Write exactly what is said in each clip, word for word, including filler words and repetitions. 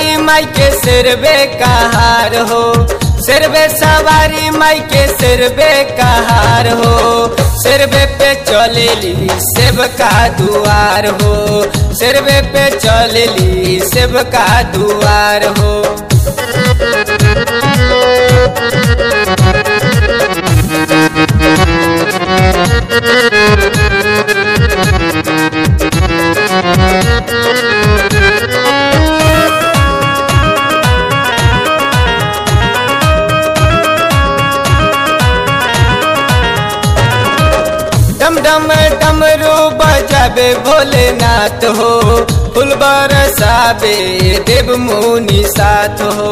सवारी माई के सिरबे कहार हो, सिरबे सवारी माई के सिरबे कहार हो। सिरबे पे चलेली सेब का दुआर हो, सिरबे पे चलेली सेब का दुआर हो। डम डम डमरू बजाबे भोलेनाथ हो, फूल बरसाबे देव मुनि साथ हो।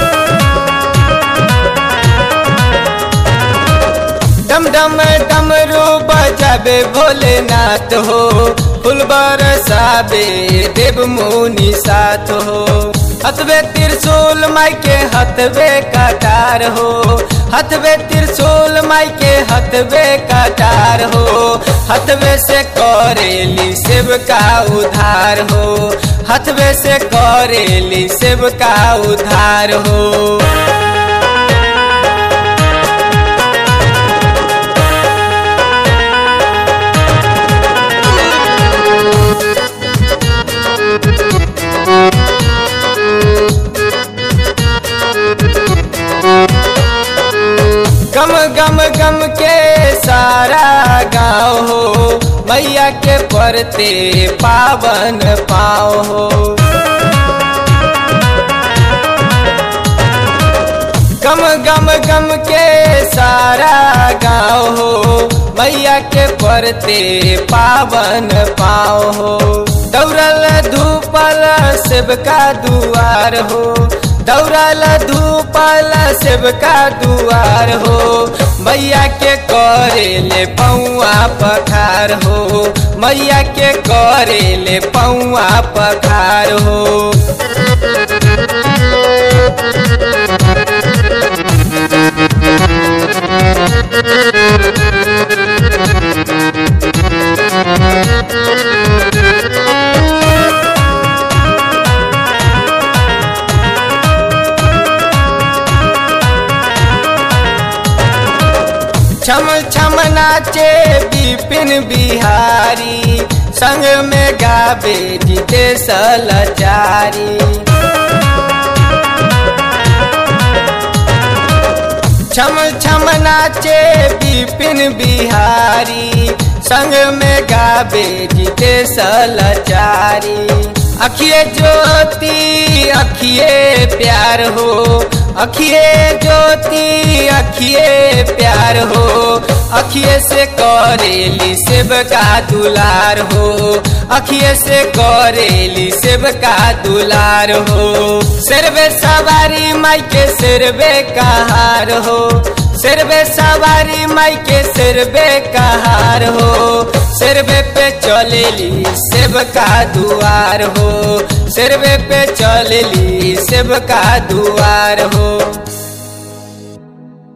डम डम डमरू बजाबे भोलेनाथ हो, फूल बरसाबे देव मुनि साथ हो। हथवे त्रिशूल माई के हथवे कटार हो, हथवे त्रिशूल माई के हथवे कटार हो। हथवे से करेली शिव का उद्धार हो, हथवे से करेली शिव का उद्धार हो। गम गम गम के सारा गाँव हो, मैया के परते पावन पाँव हो। गम गम गम के सारा गाँव हो, मैया के परते पावन पाँव हो। दौड़ल धूपल शिव का दुआर हो, दौड़ल धूपल शिव का दुआर हो। मैया के करेले पौआ पखार हो, मैया के करेले पौआ पखार हो। छम छम नाचे विपिन बिहारी, संग में गावे जितेश लाचारी। छम छम नाचे विपिन बिहारी, संग में गावे जितेश लाचारी। अखिए ज्योति अखिए प्यार हो, अखिए ज्योति अखिए प्यार हो। अखिए से करेली शिव का दुलार हो, अखिए से करेली शिव का दुलार हो। सिरबे सवारी माई के सिरबे कहार हो, सिरबे सवारी माई के सिरबे कहार हो। सिरबे पे चलेली शिव का दुआर हो, सिरबे पे चलेली शिव का दुआर हो।